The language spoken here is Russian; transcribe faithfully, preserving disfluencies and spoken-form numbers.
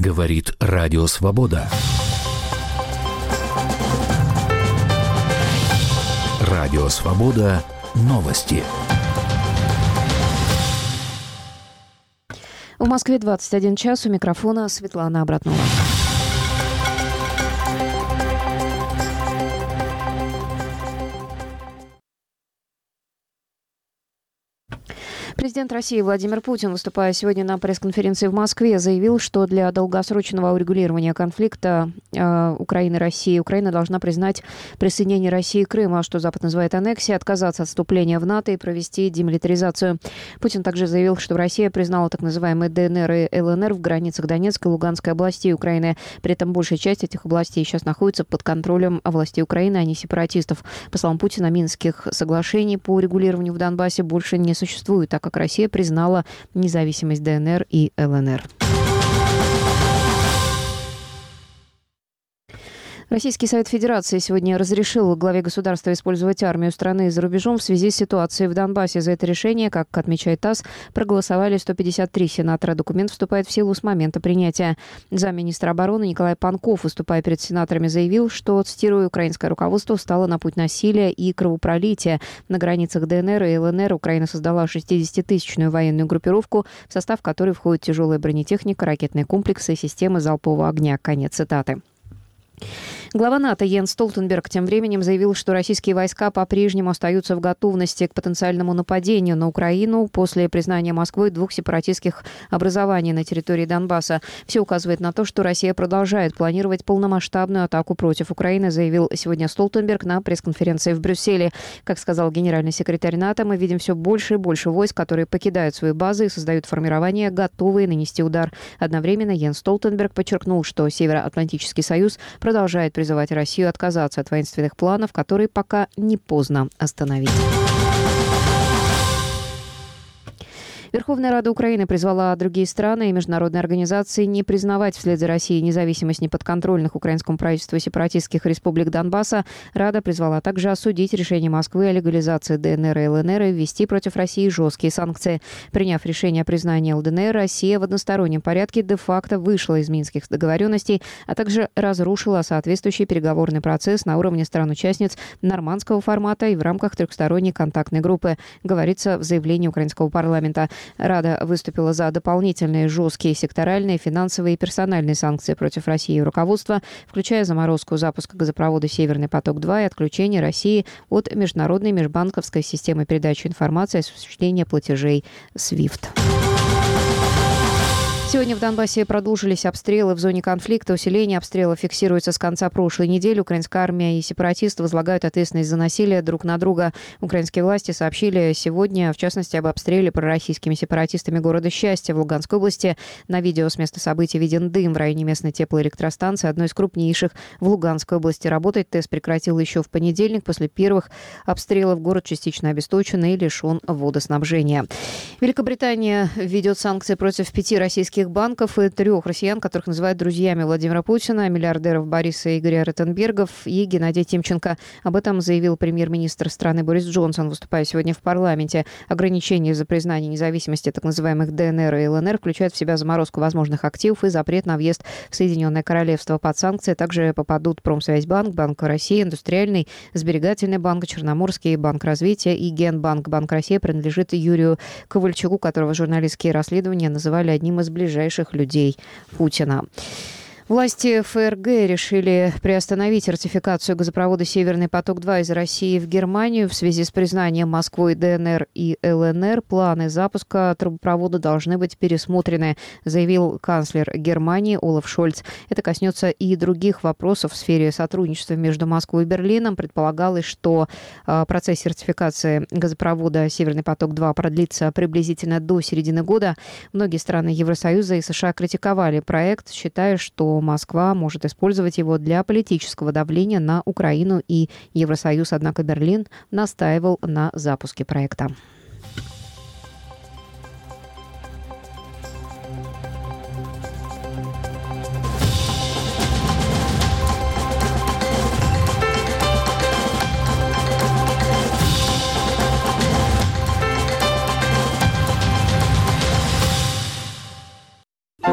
Говорит Радио Свобода. Радио Свобода. Новости. В Москве двадцать один час. У микрофона Светлана Абратнова. Президент России Владимир Путин, выступая сегодня на пресс-конференции в Москве, заявил, что для долгосрочного урегулирования конфликта э, Украины и России Украина должна признать присоединение России к Крыму, что Запад называет аннексией, отказаться от вступления в НАТО и провести демилитаризацию. Путин также заявил, что Россия признала так называемые ДНР и ЛНР в границах Донецкой и Луганской областей Украины. При этом большая часть этих областей сейчас находится под контролем властей Украины, а не сепаратистов. По словам Путина, Минских соглашений по урегулированию в Донбассе больше не существует, так как Россия признала независимость ДНР и ЛНР. Российский Совет Федерации сегодня разрешил главе государства использовать армию страны за рубежом в связи с ситуацией в Донбассе. За это решение, как отмечает ТАСС, проголосовали сто пятьдесят три сенатора. Документ вступает в силу с момента принятия. Замминистра обороны Николай Панков, выступая перед сенаторами, заявил, что, цитирую, украинское руководство встало на путь насилия и кровопролития. На границах ДНР и ЛНР Украина создала шестидесятитысячную военную группировку, в состав которой входит тяжелая бронетехника, ракетные комплексы и системы залпового огня. Конец цитаты. Глава НАТО Йенс Столтенберг тем временем заявил, что российские войска по-прежнему остаются в готовности к потенциальному нападению на Украину после признания Москвой двух сепаратистских образований на территории Донбасса. Все указывает на то, что Россия продолжает планировать полномасштабную атаку против Украины, заявил сегодня Столтенберг на пресс-конференции в Брюсселе. Как сказал генеральный секретарь НАТО, мы видим все больше и больше войск, которые покидают свои базы и создают формирования, готовые нанести удар. Одновременно Йенс Столтенберг подчеркнул, что Североатлантический союз продолжает призывать Россию отказаться от воинственных планов, которые пока не поздно остановить. Верховная Рада Украины призвала другие страны и международные организации не признавать вслед за Россией независимость неподконтрольных украинскому правительству сепаратистских республик Донбасса. Рада призвала также осудить решение Москвы о легализации ДНР и ЛНР и ввести против России жесткие санкции. Приняв решение о признании ЛДНР, Россия в одностороннем порядке де-факто вышла из минских договоренностей, а также разрушила соответствующий переговорный процесс на уровне стран-участниц нормандского формата и в рамках трехсторонней контактной группы, говорится в заявлении украинского парламента. Рада выступила за дополнительные жесткие секторальные, финансовые и персональные санкции против России и руководства, включая заморозку запуска газопровода «Северный поток-два» и отключение России от международной межбанковской системы передачи информации и осуществления платежей свифт. Сегодня в Донбассе продолжились обстрелы в зоне конфликта. Усиление обстрелов фиксируется с конца прошлой недели. Украинская армия и сепаратисты возлагают ответственность за насилие друг на друга. Украинские власти сообщили сегодня, в частности, об обстреле пророссийскими сепаратистами города Счастье в Луганской области. На видео с места событий виден дым в районе местной теплоэлектростанции, одной из крупнейших в Луганской области. Работать ТЭС прекратил еще в понедельник. После первых обстрелов город частично обесточен и лишен водоснабжения. Великобритания введет санкции против пяти российских банков и трех россиян, которых называют друзьями Владимира Путина, миллиардеров Бориса и Игоря Ротенбергов и Геннадия Тимченко. Об этом заявил премьер-министр страны Борис Джонсон, выступая сегодня в парламенте. Ограничения за признание независимости так называемых ДНР и ЛНР включают в себя заморозку возможных активов и запрет на въезд в Соединенное Королевство. Под санкции также попадут Промсвязьбанк, Банк России, Индустриальный, Сберегательный банк, Черноморский банк развития и Генбанк. Банк России принадлежит Юрию Ковальчуку, которого журналистские расследования называли одним из ближайших ближайших людей Путина. Власти ФРГ решили приостановить ратификацию газопровода «Северный поток-два» из России в Германию в связи с признанием Москвой ДНР и ЛНР. Планы запуска трубопровода должны быть пересмотрены, заявил канцлер Германии Олаф Шольц. Это коснется и других вопросов в сфере сотрудничества между Москвой и Берлином. Предполагалось, что процесс сертификации газопровода «Северный поток-два» продлится приблизительно до середины года. Многие страны Евросоюза и США критиковали проект, считая, что Москва может использовать его для политического давления на Украину и Евросоюз, однако Берлин настаивал на запуске проекта.